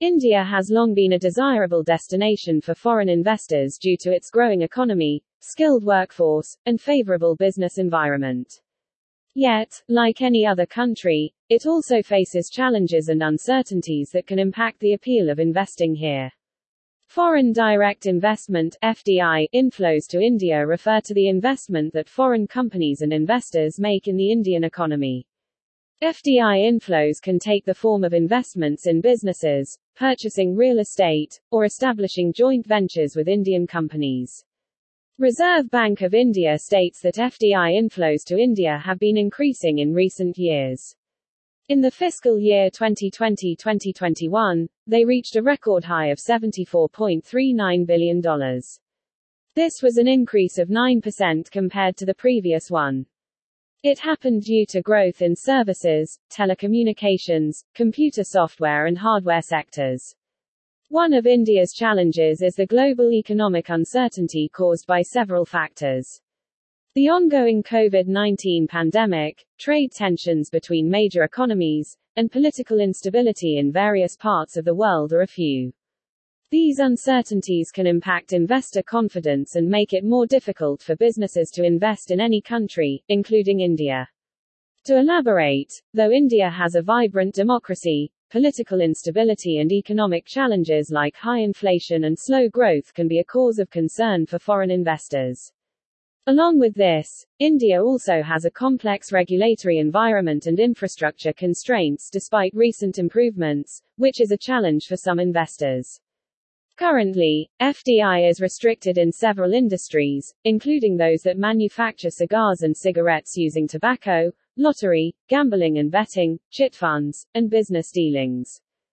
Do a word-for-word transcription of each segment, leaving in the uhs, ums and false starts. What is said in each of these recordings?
India has long been a desirable destination for foreign investors due to its growing economy, skilled workforce, and favorable business environment. Yet, like any other country, it also faces challenges and uncertainties that can impact the appeal of investing here. Foreign direct investment (F D I) inflows to India refer to the investment that foreign companies and investors make in the Indian economy. F D I inflows can take the form of investments in businesses, purchasing real estate, or establishing joint ventures with Indian companies. Reserve Bank of India states that F D I inflows to India have been increasing in recent years. In the fiscal year twenty twenty to twenty twenty-one, they reached a record high of seventy-four point three nine billion dollars. This was an increase of nine percent compared to the previous one. It happened due to growth in services, telecommunications, computer software and hardware sectors. One of India's challenges is the global economic uncertainty caused by several factors. The ongoing COVID nineteen pandemic, trade tensions between major economies, and political instability in various parts of the world are a few. These uncertainties can impact investor confidence and make it more difficult for businesses to invest in any country, including India. To elaborate, though India has a vibrant democracy, political instability and economic challenges like high inflation and slow growth can be a cause of concern for foreign investors. Along with this, India also has a complex regulatory environment and infrastructure constraints despite recent improvements, which is a challenge for some investors. Currently, F D I is restricted in several industries, including those that manufacture cigars and cigarettes using tobacco, lottery, gambling and betting, chit funds, and business dealings.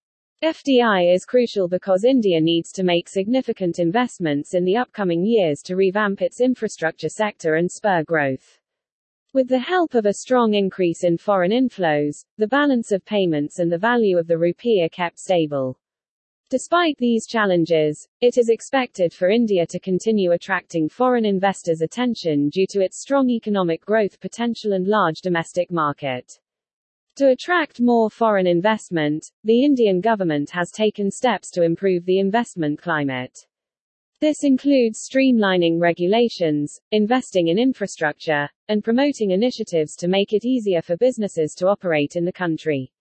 F D I is crucial because India needs to make significant investments in the upcoming years to revamp its infrastructure sector and spur growth. With the help of a strong increase in foreign inflows, the balance of payments and the value of the rupee are kept stable. Despite these challenges, it is expected for India to continue attracting foreign investors' attention due to its strong economic growth potential and large domestic market. To attract more foreign investment, the Indian government has taken steps to improve the investment climate. This includes streamlining regulations, investing in infrastructure, and promoting initiatives to make it easier for businesses to operate in the country.